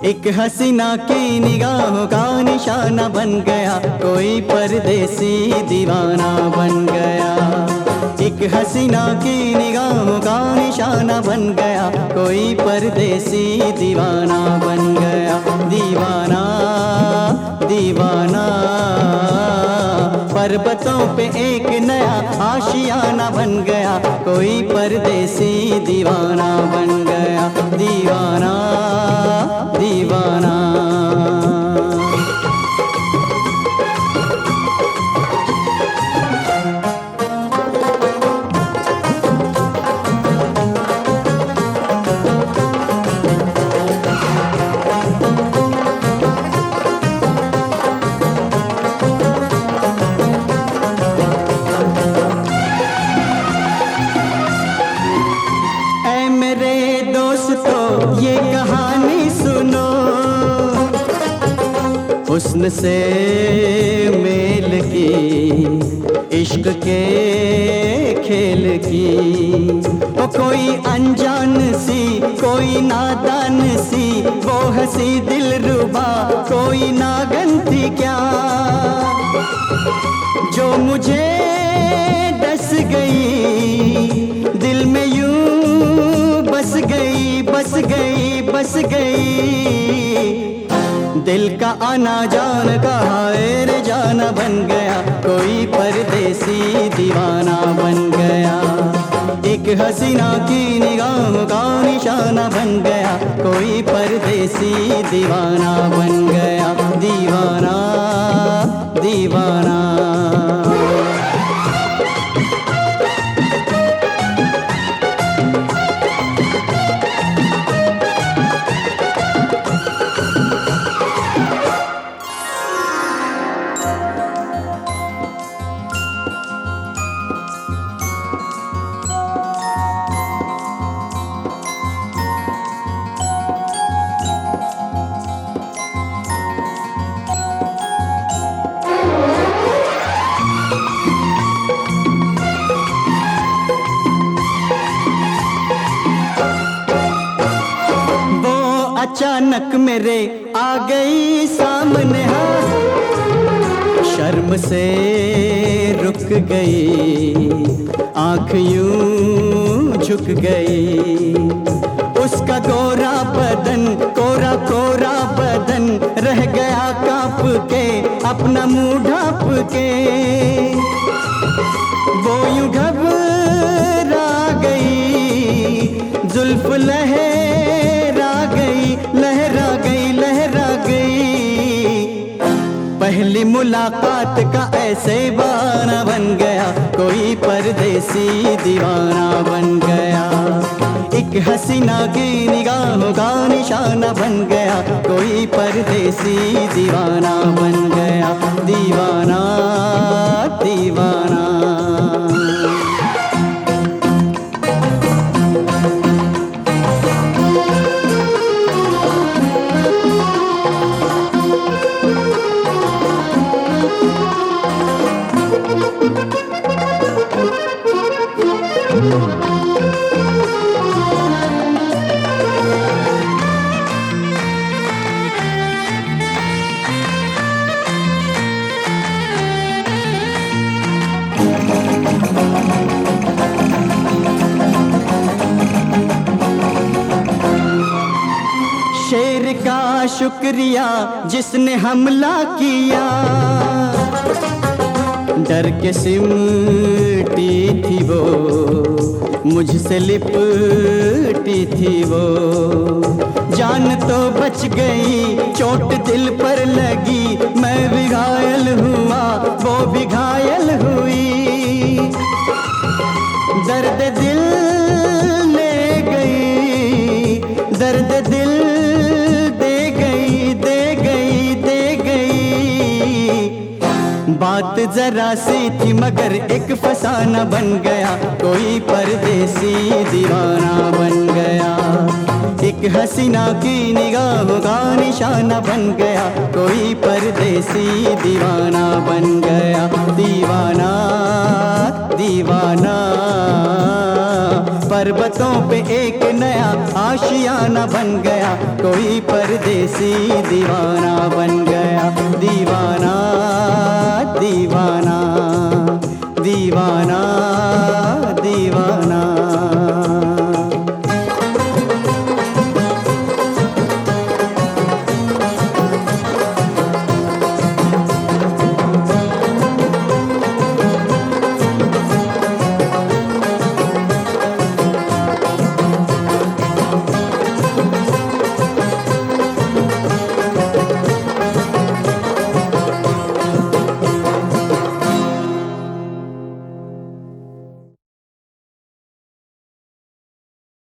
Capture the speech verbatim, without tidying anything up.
एक हसीना की निगाहों का निशाना बन गया, कोई परदेसी दीवाना बन गया। एक हसीना की निगाहों का निशाना बन गया, कोई परदेसी दीवाना बन गया। दीवाना दीवाना पर्वतों पे एक नया आशियाना बन गया, कोई परदेसी दीवाना बन गया। दीवाना दीवाना ये कहानी सुनो, हुस्न से मेल की, इश्क के खेल की। वो कोई अनजान सी, कोई नादान सी, वो हंसी दिल रुबा कोई नागन थी क्या, जो मुझे डस गई, दिल में यूं बस गई बस गई बस गई। दिल का आना जान का हायर जाना बन गया, कोई परदेसी दीवाना बन गया। एक हसीना की निगाहों का निशाना बन गया, कोई परदेसी दीवाना बन गया। दीवाना दीवाना अचानक मेरे आ गई सामने, हाँ शर्म से रुक गई, आँख यूं झुक गई। उसका गोरा बदन कोरा कोरा बदन रह गया कांप के, अपना मुंह ढाँप के। वो यूं घबरा गई, जुल्फ लहरा गई लहरा गई लहरा गई। पहली मुलाकात का ऐसे बहाना बन गया, कोई परदेसी दीवाना बन गया। एक हसीना की निगाहों का निशाना बन गया, कोई परदेसी दीवाना बन गया। दीवाना दीवाना शेर का शुक्रिया जिसने हमला किया, डर के सिमटी थी वो, मुझसे लिपटी थी वो। जान तो बच गई, चोट दिल पर लगी, मैं भी घायल हुआ वो भी घायल हुई। दर्द दिल ले गई, दर्द दिल दे गई दे गई दे गई। बात जरा सी थी मगर एक फसाना बन गया, कोई परदेसी दीवाना बन गया। एक हसीना की निगाहों का निशाना बन गया, कोई परदेसी दीवाना बन गया। दीवाना दीवाना पर्वतों पे एक नया आशियाना बन गया, कोई परदेसी दीवाना बन गया। दीवाना दीवाना दीवाना